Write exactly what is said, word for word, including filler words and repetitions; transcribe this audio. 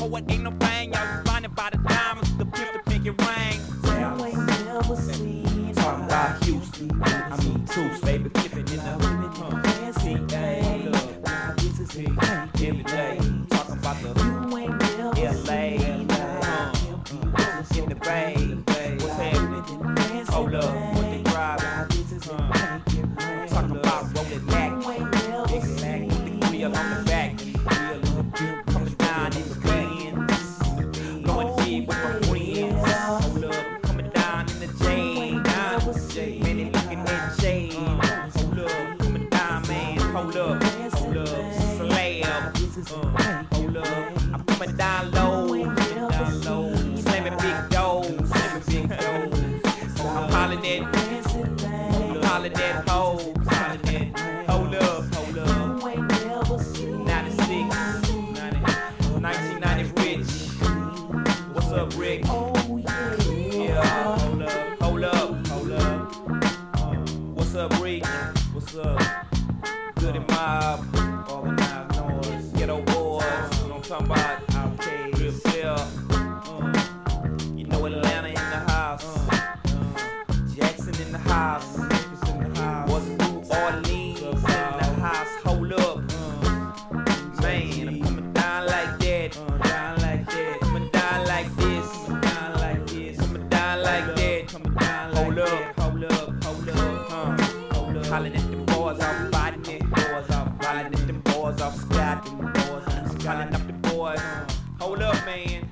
poet ain't no thing. Y'all was blinded by the diamonds, the pimp, the pinky ring. You ain't never seen. Talking about Houston, I mean Toots, baby, kipping in the uh, see, gang, look, this is it, every day. Talking about the You ain't never L A, seen. uh, in the Bay, what's happening? Hold up, what they driving? Uh, talking about rolling back, big back, with the wheel on the back, coming down in the Benz, going big with my friends. Hold up, coming down in the J, man, they looking at J. Hold up, coming down, man, hold up, hold up, slab, uh, hold up, I'm coming down low, coming down low, slamming big doors, slamming big doors. I'm hollering at, I'm hollering at hoes, hollering at, hold up, hold up, ninety-six, nineteen ninety Rich, what's up, Rick? Yeah, hold up, hold up, hold up, uh, what's up, Rick? What's up? Good and mob, organized noise, ghetto boys, you know what I'm talking about? Outcast, real clear, uh, you know Atlanta in the house, uh, uh, Jackson in the house, Memphis in the house, what's New Orleans in the house, hold up, uh, man, I'm coming down like that, uh, down like that, coming down like this, coming down like this, coming down like that, coming down like that, hold up, hold up, huh, hold up, hollering at them boys off Botany, boys off Botany, them boys off Scott, them boys off Scott, up the boys, hold up, man.